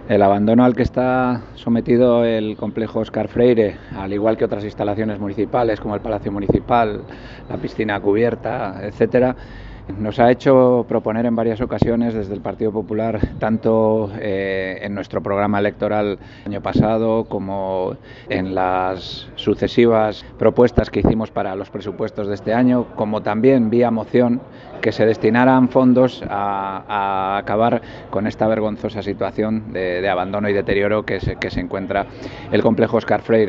El abandono al que está sometido el complejo Óscar Freire, al igual que otras instalaciones municipales como el Palacio Municipal, la piscina cubierta, etcétera, nos ha hecho proponer en varias ocasiones desde el Partido Popular, tanto en nuestro programa electoral el año pasado como en las sucesivas propuestas que hicimos para los presupuestos de este año, como también vía moción, que se destinaran fondos a acabar con esta vergonzosa situación de abandono y deterioro que se encuentra el complejo Óscar Freire.